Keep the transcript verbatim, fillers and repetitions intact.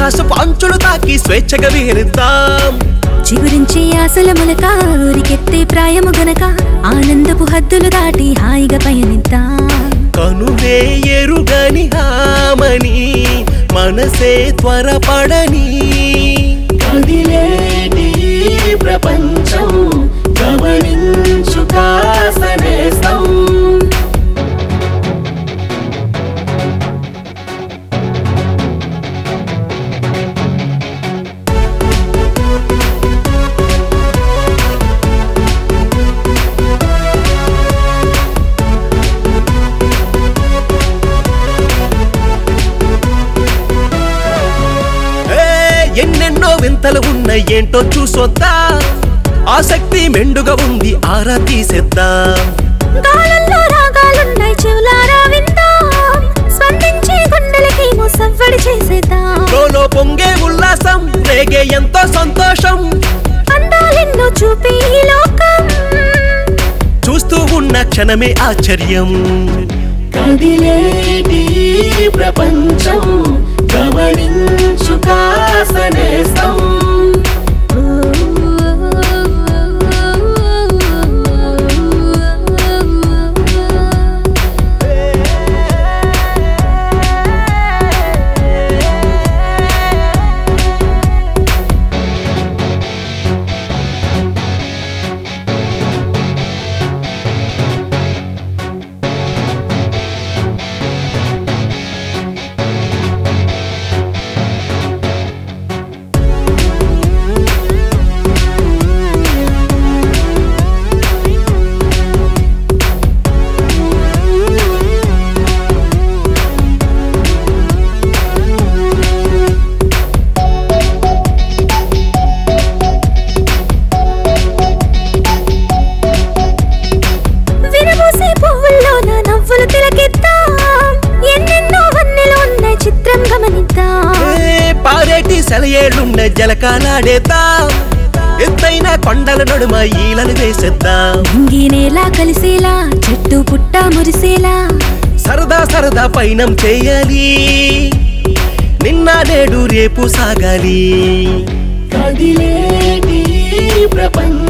ఆకాశపు అంచులు తాకి స్వేచ్ఛగా విహరిద్దాం. చిగురించి ఆశల మొలక ఊరికెత్తే ప్రాయము గనక ఆనందపు హద్దులు దాటి హాయిగా పయనిద్దాం. కనులే ఎరుగని హామని మనసే త్వరపడని కదిలేటి ప్రపంచం గమనించు కాసనేస్తం. ఎన్నెన్నో వింతలు ఉన్నాయి ఏంటో చూసొద్దా, ఆసక్తి మెండుగా ఉంది ఆరా తీసేద్దాం. గాలుల్లో రాగాలున్నాయి చెవులారా విందాం, స్పందించే గుండెలకి ముసవ్వడి చేసేద్దాం. లోలో పొంగే ఉల్లాసం రేగే ఎంతో సంతోషం, అందాలెన్నో చూపి ఈ లోకం చూస్తూ ఉన్న క్షణమే ఆశ్చర్యం. కదిలేటి ప్రపంచం గమనించు కాసనేస్తం. పారేటి సెలయేళ్లున్న జలకాలాడేద్దాం, ఎత్తైన కొండల నడుమ ఈలలు వేసేద్దాం. నేలా కలిసేలా చెట్టు పుట్ట మురిసేలా సరదా సరదా పయనం చేయాలి, నిన్న నేడు రేపు సాగాలి. కదిలేటి ప్రపంచం